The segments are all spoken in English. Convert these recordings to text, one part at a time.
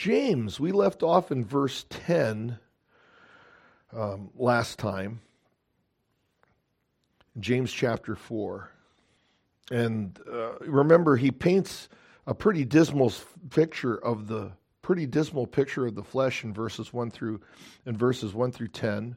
James, we left off in verse 10 last time. James chapter 4. And remember, he paints a pretty dismal picture of the flesh in verses 1 through 10.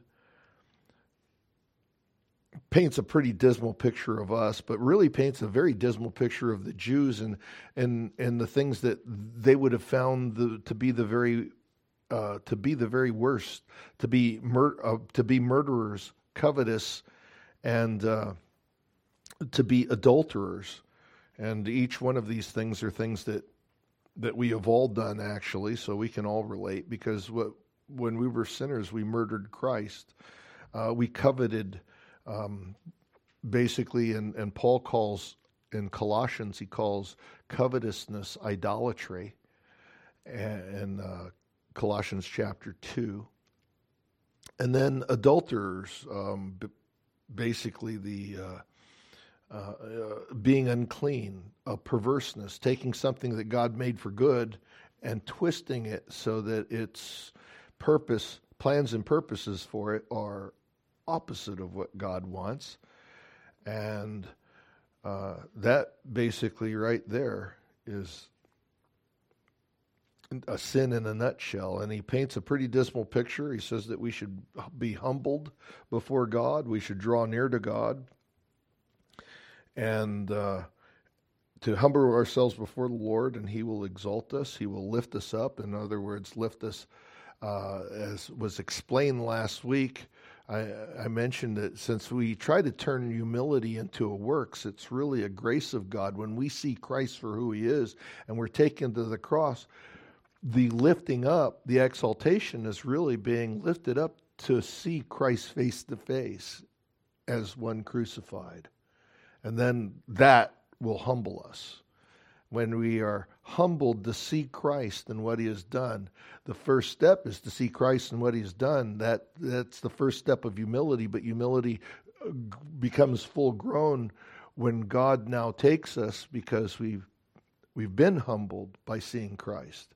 Paints a pretty dismal picture of us, but really paints a very dismal picture of the Jews and the things that they would have found to be the very worst, to be murderers, covetous, and to be adulterers. And each one of these things are things that we have all done, actually, so we can all relate, because when we were sinners, we murdered Christ. We coveted, basically, and Paul calls, in Colossians, he calls covetousness idolatry, and Colossians chapter 2. And then adulterers, basically the being unclean, a perverseness, taking something that God made for good and twisting it so that its plans and purposes for it are opposite of what God wants. And that basically right there is a sin in a nutshell. And he paints a pretty dismal picture. He says that we should be humbled before God. We should draw near to God. And to humble ourselves before the Lord, and he will exalt us. He will lift us up. In other words, lift us, as was explained last week. I mentioned that since we try to turn humility into a works, it's really a grace of God. When we see Christ for who he is and we're taken to the cross, the lifting up, the exaltation is really being lifted up to see Christ face to face as one crucified. And then that will humble us. When we are humbled to see Christ and what he has done, the first step is to see Christ and what he has done. That's the first step of humility, but humility becomes full grown when God now takes us, because we've been humbled by seeing Christ.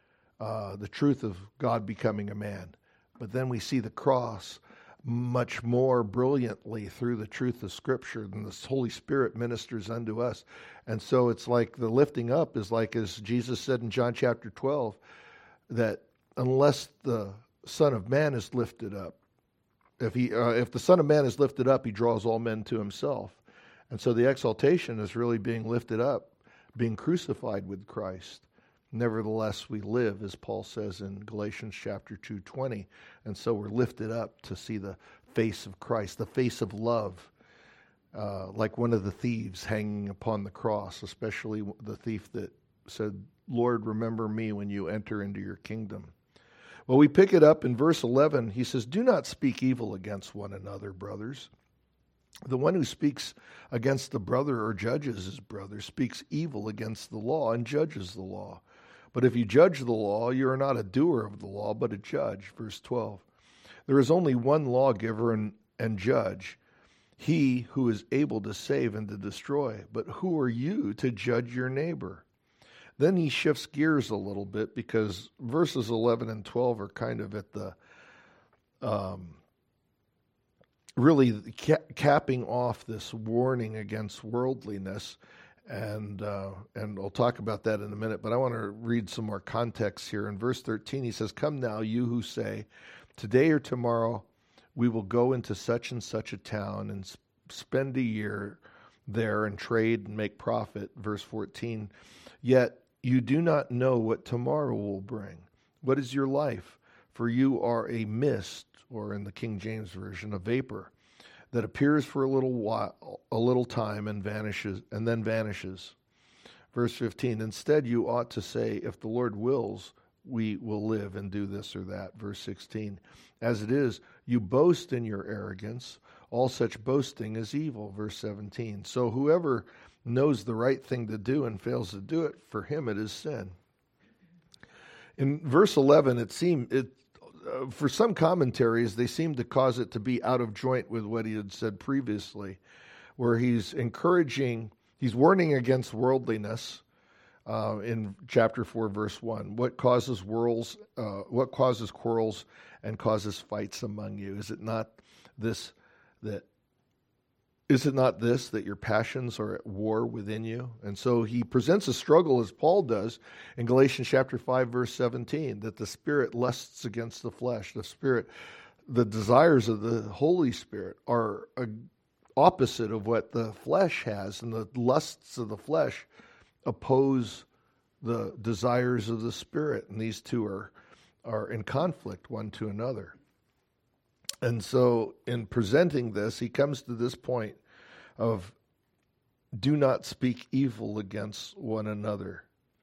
The truth of God becoming a man. But then we see the cross much more brilliantly through the truth of Scripture, than the Holy Spirit ministers unto us. And so it's like the lifting up is like, as Jesus said in John chapter 12, that unless the Son of Man is lifted up, if the Son of Man is lifted up, he draws all men to himself. And so the exaltation is really being lifted up, being crucified with Christ. Nevertheless, we live, as Paul says in Galatians chapter 2:20. And so we're lifted up to see the face of Christ, the face of love, like one of the thieves hanging upon the cross, especially the thief that said, Lord, remember me when you enter into your kingdom. Well, we pick it up in verse 11. He says, do not speak evil against one another, brothers. The one who speaks against the brother or judges his brother speaks evil against the law and judges the law. But if you judge the law, you are not a doer of the law, but a judge. Verse 12. There is only one lawgiver and judge, he who is able to save and to destroy. But who are you to judge your neighbor? Then he shifts gears a little bit, because verses 11 and 12 are kind of at the really capping off this warning against worldliness. And I'll talk about that in a minute, but I want to read some more context here. In verse 13, he says, come now, you who say, today or tomorrow we will go into such and such a town and spend a year there and trade and make profit. Verse 14, yet you do not know what tomorrow will bring. What is your life? For you are a mist, or in the King James Version, a vapor, that appears for a little time and vanishes, and then vanishes. Verse 15, instead you ought to say, if the Lord wills, we will live and do this or that. Verse 16, as it is, you boast in your arrogance. All such boasting is evil. Verse 17, so whoever knows the right thing to do and fails to do it, for him it is sin. In verse 11, for some commentaries, they seem to cause it to be out of joint with what he had said previously, where he's warning against worldliness, in chapter 4, verse 1. What causes quarrels and causes fights among you? Is it not this that your passions are at war within you? And so he presents a struggle, as Paul does in Galatians chapter 5, verse 17, that the spirit lusts against the flesh. The desires of the Holy Spirit are opposite of what the flesh has, and the lusts of the flesh oppose the desires of the Spirit, and these two are in conflict one to another. And so in presenting this, he comes to this point of do not speak evil against one another.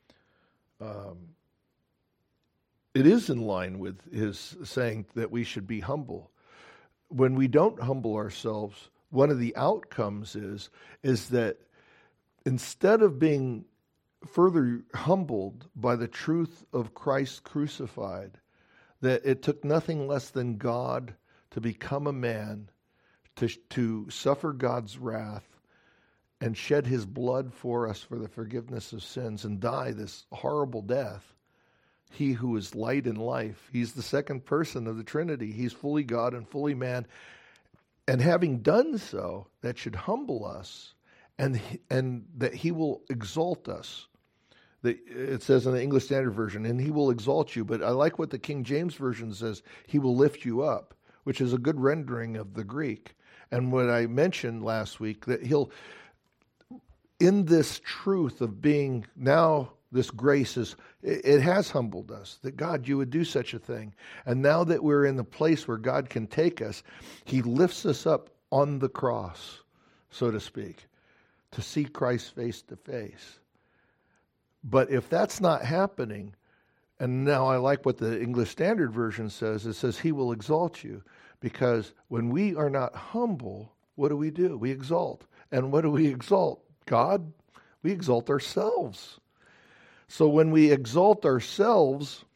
It is in line with his saying that we should be humble. When we don't humble ourselves, one of the outcomes is that instead of being further humbled by the truth of Christ crucified, that it took nothing less than God to become a man, to suffer God's wrath and shed his blood for us for the forgiveness of sins and die this horrible death. He who is light and life, he's the second person of the Trinity. He's fully God and fully man. And having done so, that should humble us, and that he will exalt us. It says in the English Standard Version, and he will exalt you. But I like what the King James Version says, he will lift you up, which is a good rendering of the Greek. And what I mentioned last week, that he'll, in this truth of being now, this grace it has humbled us, that God, you would do such a thing. And now that we're in the place where God can take us, he lifts us up on the cross, so to speak, to see Christ face to face. But if that's not happening, and now I like what the English Standard Version says, it says he will exalt you, because when we are not humble, what do? We exalt. And what do we exalt? God? We exalt ourselves. So when we exalt ourselves,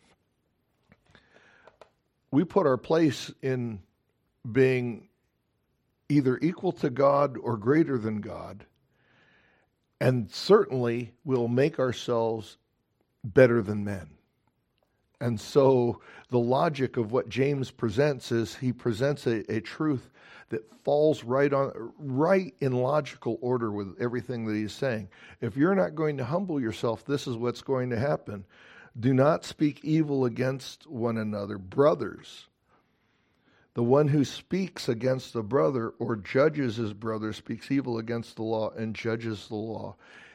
we put our place in being either equal to God or greater than God. And certainly we'll make ourselves better than men. And so the logic of what James presents is he presents a truth that falls right in logical order with everything that he's saying. If you're not going to humble yourself, this is what's going to happen. Do not speak evil against one another, brothers. The one who speaks against a brother or judges his brother speaks evil against the law and judges the law.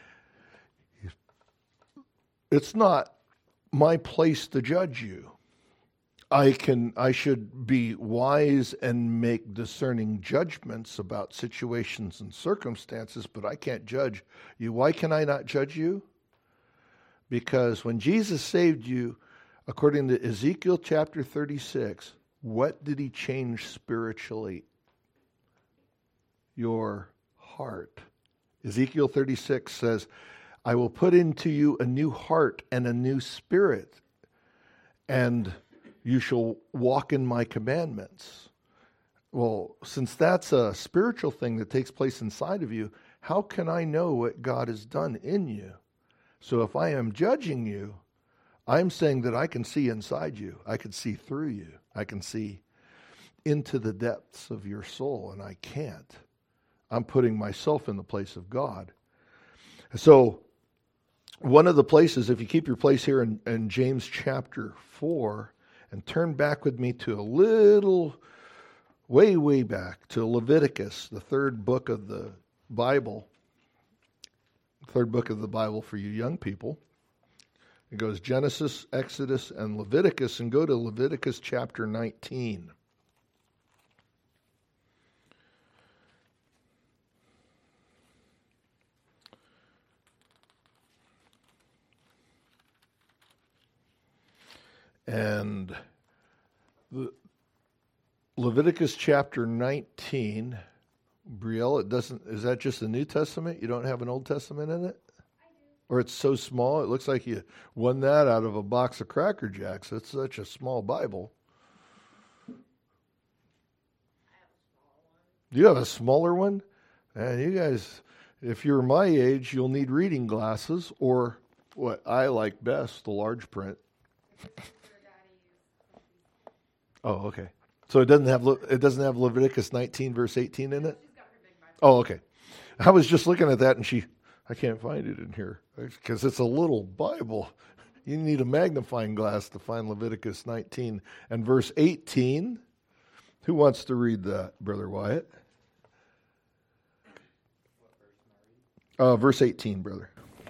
It's not my place to judge you. I should be wise and make discerning judgments about situations and circumstances, but I can't judge you. Why can I not judge you? Because when Jesus saved you, according to Ezekiel chapter 36, what did he change spiritually? Your heart. Ezekiel 36 says, I will put into you a new heart and a new spirit, and you shall walk in my commandments. Well, since that's a spiritual thing that takes place inside of you, how can I know what God has done in you? So if I am judging you, I'm saying that I can see inside you. I can see through you. I can see into the depths of your soul, and I can't. I'm putting myself in the place of God. So one of the places, if you keep your place here in James chapter 4, and turn back with me to a little, way back, to Leviticus, the third book of the Bible. Third book of the Bible for you young people. It goes Genesis, Exodus, and Leviticus, and go to Leviticus chapter 19. And Leviticus chapter 19, Brielle, is that just the New Testament? You don't have an Old Testament in it? Or it's so small, it looks like you won that out of a box of Cracker Jacks. It's such a small Bible. Do you have a smaller one? And you guys, if you're my age, you'll need reading glasses, or what I like best, the large print. Oh, okay. So it doesn't have Leviticus 19 verse 18 in it? Oh, okay. I was just looking at that and I can't find it in here because it's a little Bible. You need a magnifying glass to find Leviticus 19 and verse 18. Who wants to read that, Brother Wyatt? Verse 18, brother.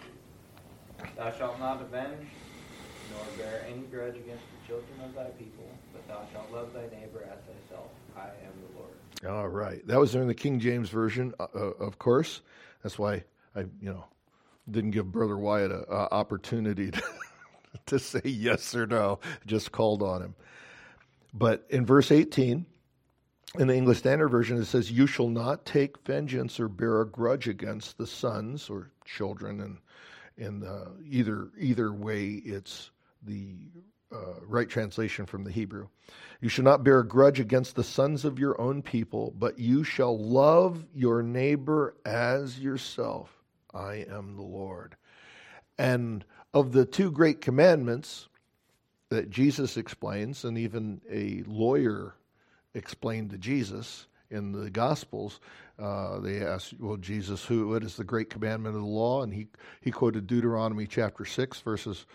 Thou shalt not avenge, nor bear any grudge against the children of thy people, but thou shalt love thy neighbor as thyself. I am the Lord. All right. That was in the King James Version, of course. That's why I, didn't give Brother Wyatt an opportunity to say yes or no. Just called on him. But in verse 18, in the English Standard Version, it says, "You shall not take vengeance or bear a grudge against the sons or children," and either way, it's the right translation from the Hebrew. "You shall not bear a grudge against the sons of your own people, but you shall love your neighbor as yourself. I am the Lord." And of the two great commandments that Jesus explains, and even a lawyer explained to Jesus in the Gospels, they asked, "Well, Jesus, what is the great commandment of the law?" And he quoted Deuteronomy chapter 6, verses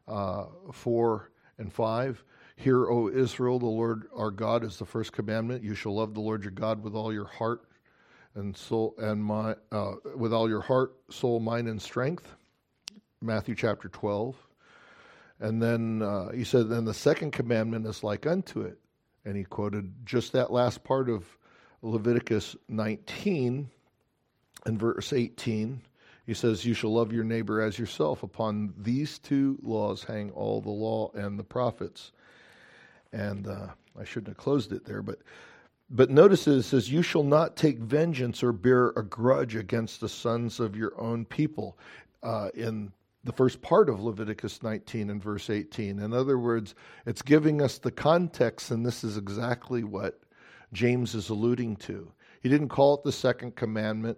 4 and 5. "Hear, O Israel, the Lord our God is the first commandment. You shall love the Lord your God with all your heart and soul and mind, with all your heart, soul, mind, and strength." Matthew chapter 12. And then he said, "Then the second commandment is like unto it." And he quoted just that last part of Leviticus 19 and verse 18. He says, "You shall love your neighbor as yourself. Upon these two laws hang all the law and the prophets." And I shouldn't have closed it there, but notice it says, "You shall not take vengeance or bear a grudge against the sons of your own people." In the first part of Leviticus 19 and verse 18. In other words, it's giving us the context, and this is exactly what James is alluding to. He didn't call it the second commandment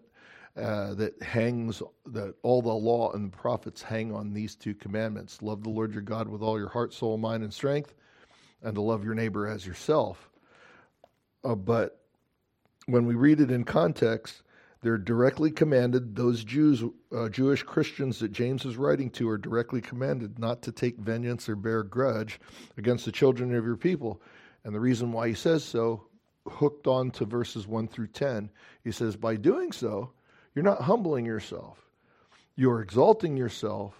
that all the law and the prophets hang on these two commandments. Love the Lord your God with all your heart, soul, mind, and strength, and to love your neighbor as yourself. But when we read it in context, they're directly commanded, those Jewish Christians that James is writing to are directly commanded not to take vengeance or bear grudge against the children of your people. And the reason why he says so, hooked on to verses 1 through 10, he says, by doing so, you're not humbling yourself. You're exalting yourself.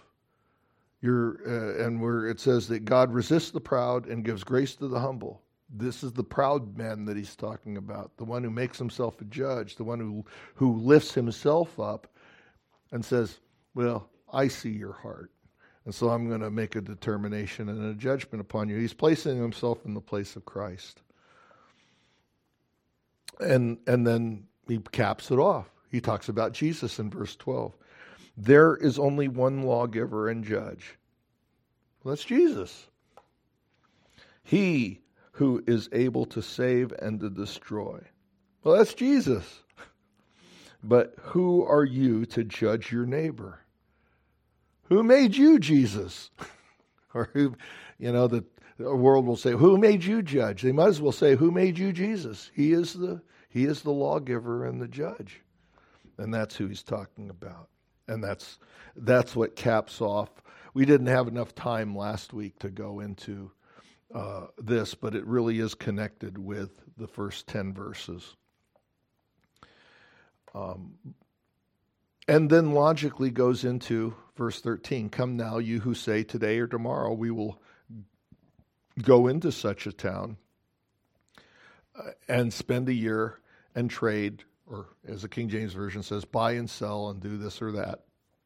It says that God resists the proud and gives grace to the humble. This is the proud man that he's talking about, the one who makes himself a judge, the one who lifts himself up and says, well, I see your heart, and so I'm going to make a determination and a judgment upon you. He's placing himself in the place of Christ. And then he caps it off. He talks about Jesus in verse 12. There is only one lawgiver and judge. Well, that's Jesus. He who is able to save and to destroy. Well, that's Jesus. But who are you to judge your neighbor? Who made you, Jesus? Or who, the world will say, who made you judge? They might as well say, who made you, Jesus? He is the lawgiver and the judge. And that's who he's talking about. And that's what caps off. We didn't have enough time last week to go into this, but it really is connected with the first 10 verses. And then logically goes into verse 13. Come now, you who say today or tomorrow we will go into such a town and spend a year and trade, or as the King James Version says, buy and sell and do this or that.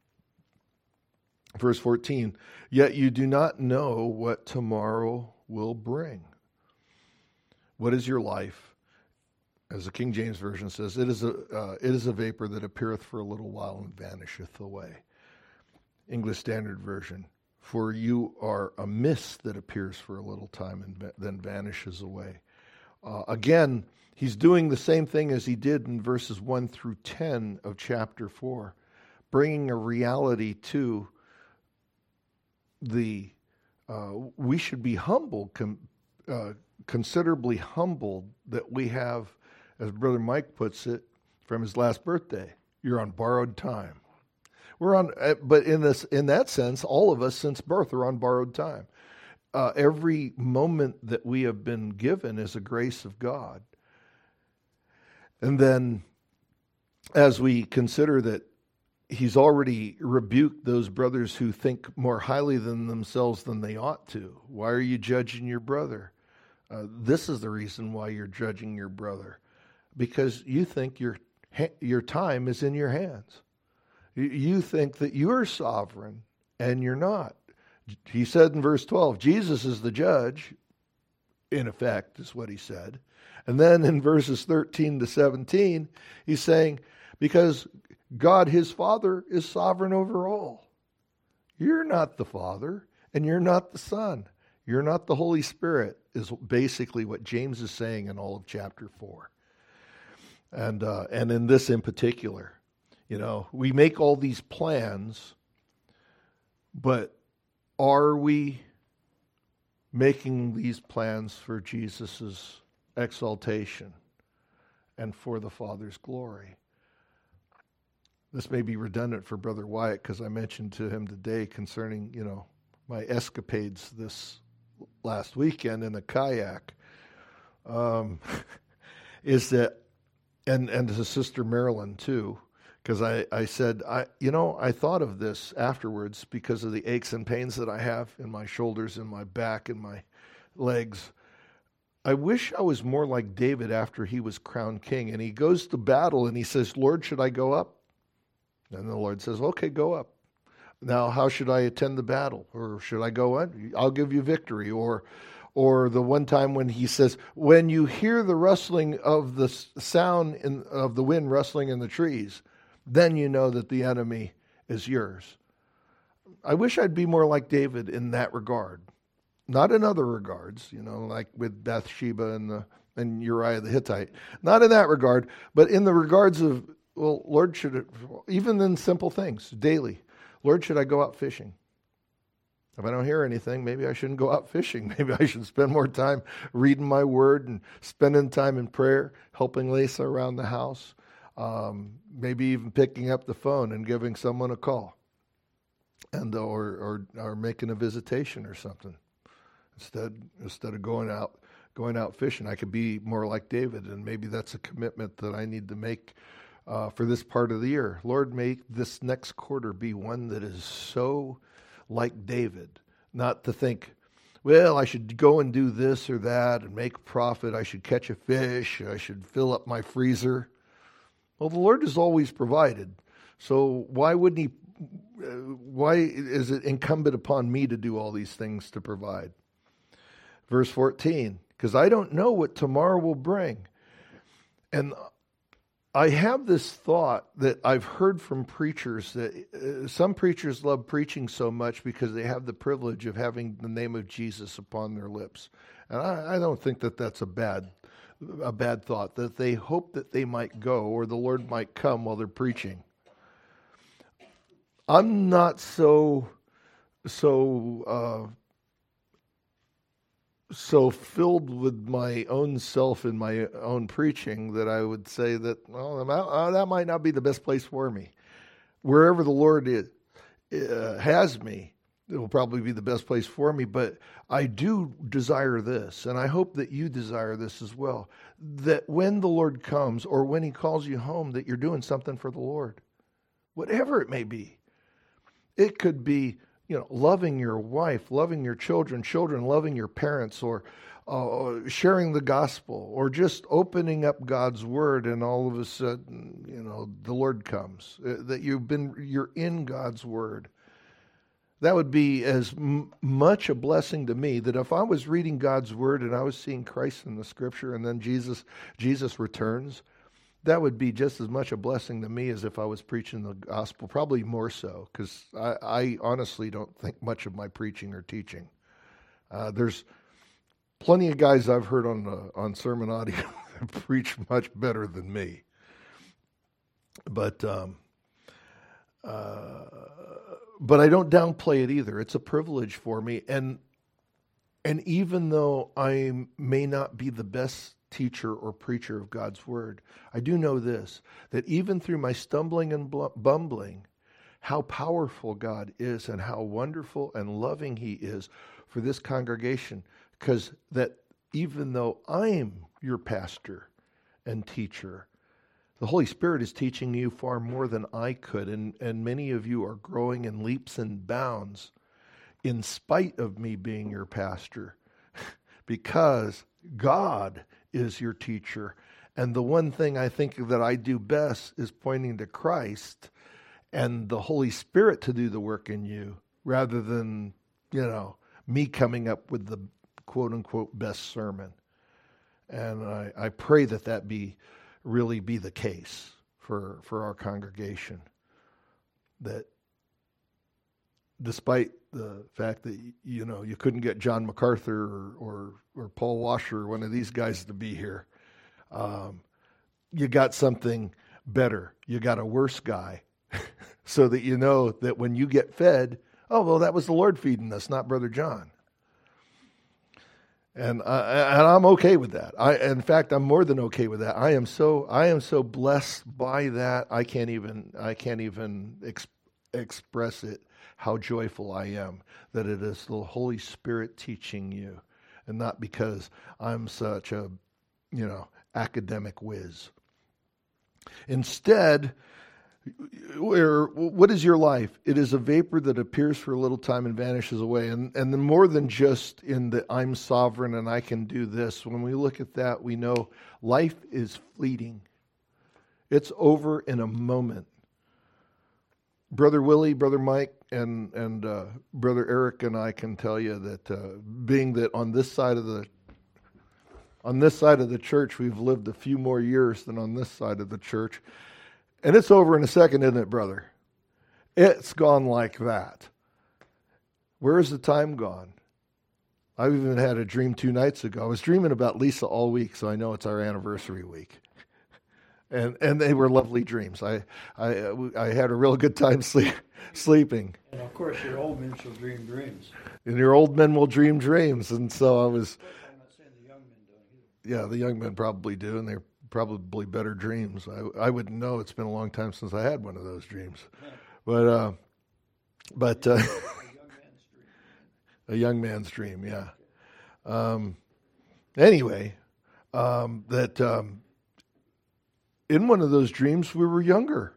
Verse 14, yet you do not know what tomorrow will bring. What is your life? As the King James Version says, it is a vapor that appeareth for a little while and vanisheth away. English Standard Version, for you are a mist that appears for a little time and then vanishes away. Again, he's doing the same thing as he did in verses 1 through 10 of chapter 4, bringing a reality to we should be humbled, considerably humbled that we have, as Brother Mike puts it, from his last birthday, you're on borrowed time. We're on, but in that sense, all of us since birth are on borrowed time. Every moment that we have been given is a grace of God. And then as we consider that he's already rebuked those brothers who think more highly than themselves than they ought to. Why are you judging your brother? This is the reason why you're judging your brother. Because you think your time is in your hands. You think that you're sovereign, and you're not. He said in verse 12, Jesus is the judge, in effect, is what he said. And then in verses 13 to 17, he's saying, because God, his Father, is sovereign over all. You're not the Father, and you're not the Son. You're not the Holy Spirit, is basically what James is saying in all of chapter 4. And in this in particular, we make all these plans, but are we making these plans for Jesus' exaltation and for the Father's glory? This may be redundant for Brother Wyatt because I mentioned to him today concerning, my escapades this last weekend in a kayak. Is that, and to Sister Marilyn too, because I said, I thought of this afterwards because of the aches and pains that I have in my shoulders and my back and my legs. I wish I was more like David after he was crowned king. And he goes to battle and he says, Lord, should I go up? And the Lord says, okay, go up. Now, how should I attend the battle? Or should I go in? I'll give you victory. Or the one time when he says, when you hear the rustling of the sound of the wind rustling in the trees, then you know that the enemy is yours. I wish I'd be more like David in that regard. Not in other regards, like with Bathsheba and Uriah the Hittite. Not in that regard, but in the regards of, well, Lord, even in simple things, daily, Lord, should I go out fishing? If I don't hear anything, maybe I shouldn't go out fishing. Maybe I should spend more time reading my word and spending time in prayer, helping Lisa around the house. Maybe even picking up the phone and giving someone a call, and or making a visitation or something. Instead of going out fishing, I could be more like David, and maybe that's a commitment that I need to make for this part of the year. Lord, make this next quarter be one that is so like David, not to think, well, I should go and do this or that and make a profit. I should catch a fish. I should fill up my freezer. Well, the Lord has always provided. So why is it incumbent upon me to do all these things to provide? Verse 14, because I don't know what tomorrow will bring. And I have this thought that I've heard from preachers that some preachers love preaching so much because they have the privilege of having the name of Jesus upon their lips. And I don't think that that's a bad thought, that they hope that they might go or the Lord might come while they're preaching. I'm not so filled with my own self and my own preaching that I would say that, well, that might not be the best place for me. Wherever the Lord has me, it will probably be the best place for me. But I do desire this, and I hope that you desire this as well, that when the Lord comes or when he calls you home, that you're doing something for the Lord, whatever it may be. It could be, loving your wife, loving your children loving your parents, or sharing the gospel, or just opening up God's word, and all of a sudden, the Lord comes. That you're in God's word. That would be as much a blessing to me that if I was reading God's word and I was seeing Christ in the scripture, and then Jesus returns, that would be just as much a blessing to me as if I was preaching the gospel, probably more so, because I honestly don't think much of my preaching or teaching. There's plenty of guys I've heard on sermon audio that preach much better than me. But but I don't downplay it either. It's a privilege for me. And even though I may not be the best teacher or preacher of God's word, I do know this, that even through my stumbling and bumbling, how powerful God is and how wonderful and loving he is for this congregation. Because that even though I'm your pastor and teacher, the Holy Spirit is teaching you far more than I could. And many of you are growing in leaps and bounds in spite of me being your pastor, because God is your teacher. And the one thing I think that I do best is pointing to Christ and the Holy Spirit to do the work in you, rather than, me coming up with the quote unquote best sermon. And I pray that really be the case for our congregation, that despite the fact that you couldn't get John MacArthur or Paul Washer or one of these guys to be here, you got something better. You got a worse guy, so that you know that when you get fed, oh well, that was the Lord feeding us, not Brother John. And I'm okay with that. In fact, I'm more than okay with that. I am so blessed by that. I can't even express it, how joyful I am that it is the Holy Spirit teaching you, and not because I'm such a, academic whiz. Instead, what is your life? It is a vapor that appears for a little time and vanishes away. And then more than just in the I'm sovereign and I can do this, when we look at that, we know life is fleeting. It's over in a moment. Brother Willie, Brother Mike, and Brother Eric and I can tell you that being that on this side of the church, we've lived a few more years than on this side of the church. And it's over in a second, isn't it, brother? It's gone like that. Where's the time gone? I've even had a dream 2 nights ago. I was dreaming about Lisa all week, so I know it's our anniversary week. And they were lovely dreams. I had a real good time sleeping. And of course, your old men shall dream dreams. And your old men will dream dreams. And so I was... I'm not saying the young men don't either. Yeah, the young men probably do, and they're probably better dreams. I wouldn't know. It's been a long time since I had one of those dreams. Yeah. But a young man's dream. A young man's dream, yeah. Anyway, in one of those dreams, we were younger.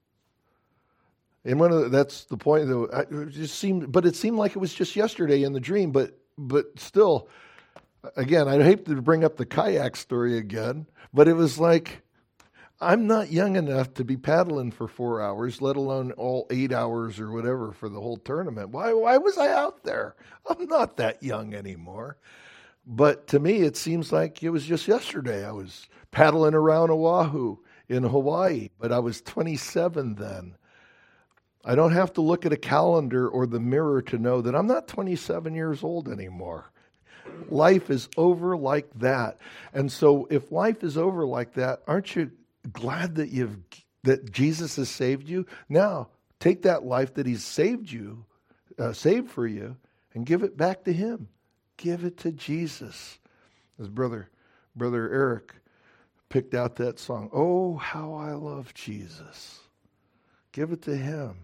That's the point, though. It seemed like it was just yesterday in the dream, but still, again, I hate to bring up the kayak story again, but it was like, I'm not young enough to be paddling for 4 hours, let alone all 8 hours or whatever for the whole tournament. Why was I out there? I'm not that young anymore. But to me, it seems like it was just yesterday. I was paddling around Oahu in Hawaii, but I was 27 then. I don't have to look at a calendar or the mirror to know that I'm not 27 years old anymore. Life is over like that. And so if life is over like that, aren't you glad that Jesus has saved you? Now, take that life that he's saved for you, and give it back to him. Give it to Jesus. As Brother Eric picked out that song, "Oh, how I love Jesus." Give it to him.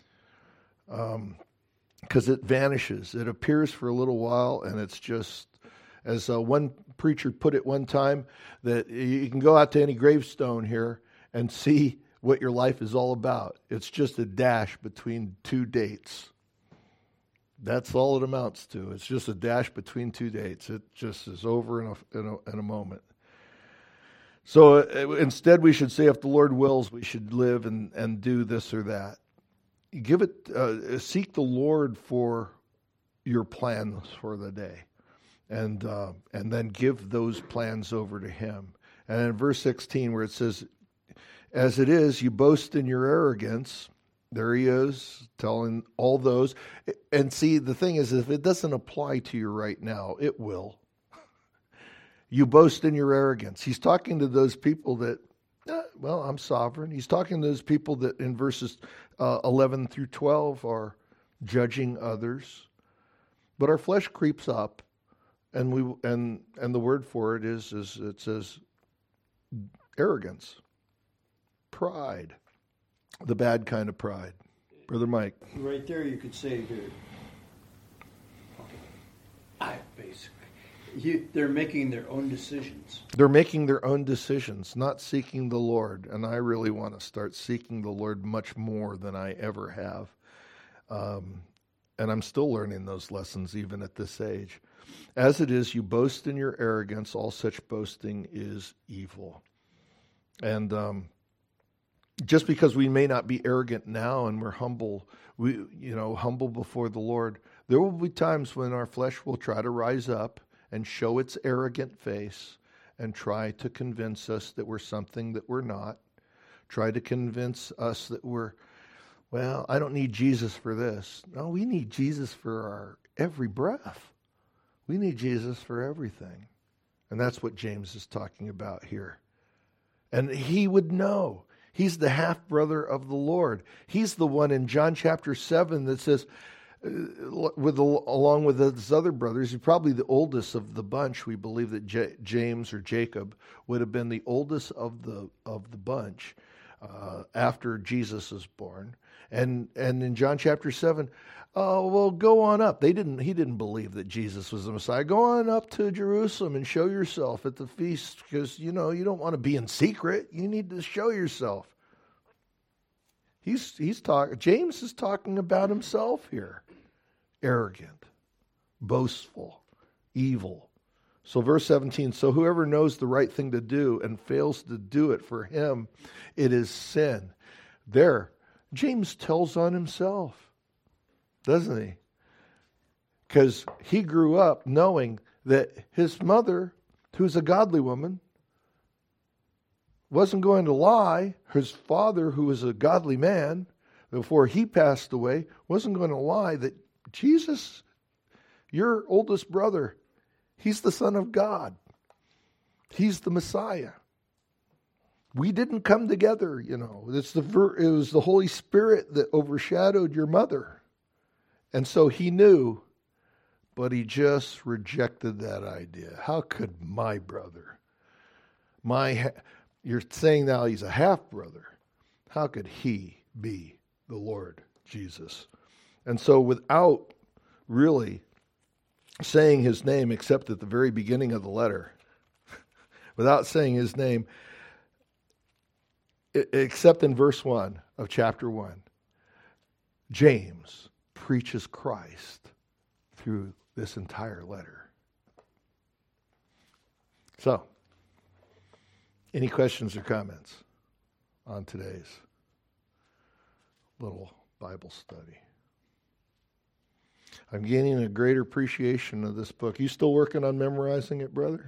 Because it vanishes. It appears for a little while, and it's just, as one preacher put it one time, that you can go out to any gravestone here and see what your life is all about. It's just a dash between two dates. That's all it amounts to. It's just a dash between two dates. It just is over in a moment. So instead, we should say, if the Lord wills, we should live and do this or that. Seek the Lord for your plans for the day, and then give those plans over to him. And in verse 16, where it says, "As it is, you boast in your arrogance." There he is, telling all those. And see, the thing is, if it doesn't apply to you right now, it will. You boast in your arrogance. He's talking to those people that, I'm sovereign. He's talking to those people that in verses 11 through 12 are judging others. But our flesh creeps up, and the word for it is it says arrogance, pride, the bad kind of pride. Brother Mike. Right there you could say they're making their own decisions. They're making their own decisions, not seeking the Lord. And I really want to start seeking the Lord much more than I ever have. And I'm still learning those lessons even at this age. As it is, you boast in your arrogance. All such boasting is evil. And just because we may not be arrogant now and we're humble, humble before the Lord, there will be times when our flesh will try to rise up and show its arrogant face and try to convince us that we're something that we're not. Try to convince us that I don't need Jesus for this. No, we need Jesus for our every breath. We need Jesus for everything. And that's what James is talking about here. And he would know. He's the half-brother of the Lord. He's the one in John chapter 7 that says, along with his other brothers, he's probably the oldest of the bunch. We believe that James or Jacob would have been the oldest of the bunch after Jesus was born. And in John chapter 7, go on up. He didn't believe that Jesus was the Messiah. Go on up to Jerusalem and show yourself at the feast, because you don't want to be in secret. You need to show yourself. James is talking about himself here. Arrogant, boastful, evil. So verse 17, so whoever knows the right thing to do and fails to do it, for him it is sin. There, James tells on himself, doesn't he? Because he grew up knowing that his mother, who's a godly woman, wasn't going to lie. His father, who was a godly man, before he passed away, wasn't going to lie that Jesus, your oldest brother, he's the Son of God. He's the Messiah. We didn't come together, It was the Holy Spirit that overshadowed your mother. And so he knew, but he just rejected that idea. How could my brother, you're saying now he's a half-brother, how could he be the Lord Jesus? And so without really saying his name, except at the very beginning of the letter, without saying his name, except in verse 1 of chapter 1, James preaches Christ through this entire letter. So, any questions or comments on today's little Bible study? I'm gaining a greater appreciation of this book. You still working on memorizing it, brother?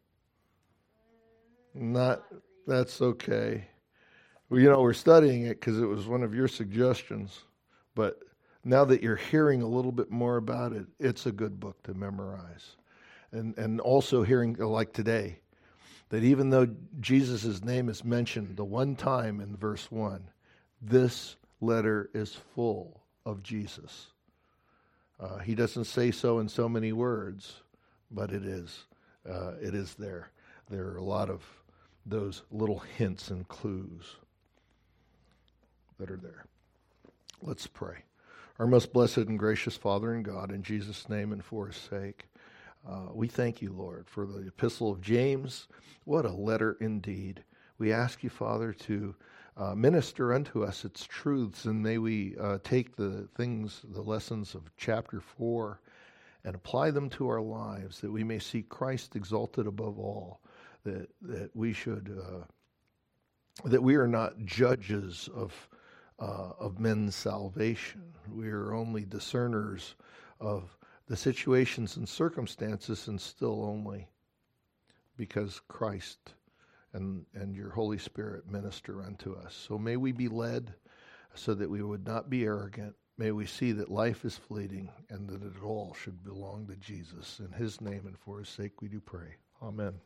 Not, that's okay. Well, we're studying it because it was one of your suggestions. But now that you're hearing a little bit more about it, it's a good book to memorize. And also hearing, like today, that even though Jesus' name is mentioned the one time in verse 1, this letter is full of Jesus. He doesn't say so in so many words, but it is. It is there. There are a lot of those little hints and clues that are there. Let's pray. Our most blessed and gracious Father and God, in Jesus' name and for his sake, we thank you, Lord, for the epistle of James. What a letter indeed. We ask you, Father, to minister unto us its truths, and may we take the lessons of chapter 4 and apply them to our lives, that we may see Christ exalted above all, that we should, that we are not judges of men's salvation. We are only discerners of the situations and circumstances, and still only because Christ and your Holy Spirit minister unto us. So may we be led so that we would not be arrogant. May we see that life is fleeting and that it all should belong to Jesus. In his name and for his sake we do pray. Amen.